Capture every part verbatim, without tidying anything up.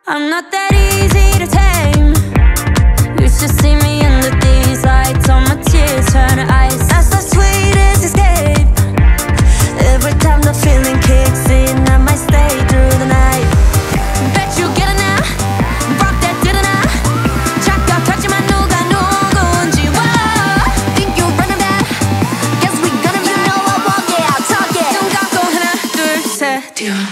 I'm not that easy to tame. You should see me under these lights. All my tears turn to ice. That's the sweetest escape. Every time the feeling kicks in, I might stay through the night. Bet you get it now. Rock that didn't I? 착각하지만 누가 누군지. Whoa. Think you're running back? Guess we gonna be. You know I walk it, I'll talk it. 눈 감고 하나 둘 셋.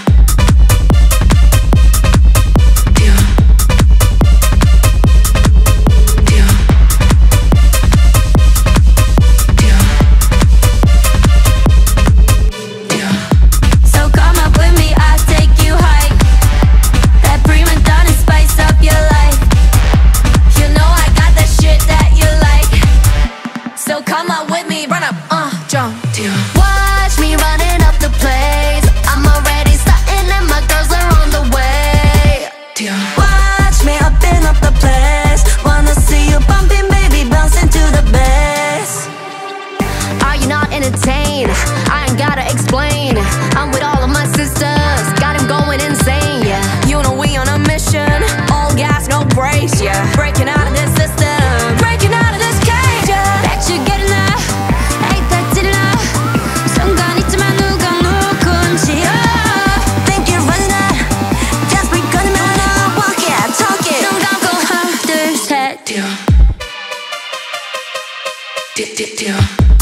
Come up with me, run up, uh, jump. Watch me running up the place. I'm already starting and my girls are on the way. Watch me up and up the place. Wanna see you bumping, baby, bouncing to the bass. Are you not entertained? I ain't gotta explain. I'm with all of my sisters, got him going insane, yeah. You know we on a mission, all gas, no brakes, yeah. Breaking out of this system, breaking out of this cage, yeah. Bet you get enough, ain't that did enough. 순간 있지만 누가 누군지. Oh, think you're running out, guess we gonna make it. Walk it, talk it. 눈 감고 하나 둘 셋. 듀. 듀, 듀, 듀.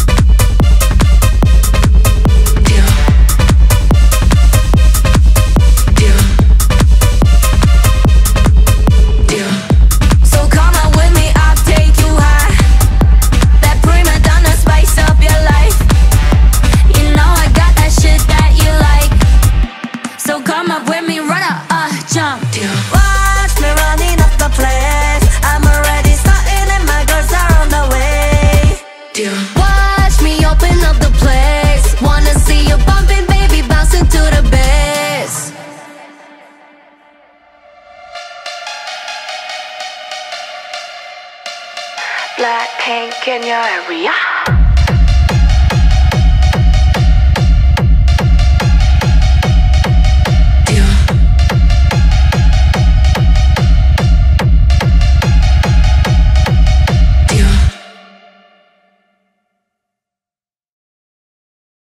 Come up with me, run up, uh, jump. Watch me running up the place. I'm already starting and my girls are on the way. Watch me open up the place. Wanna see you bumping, baby, bouncing to the bass. Blackpink in your area.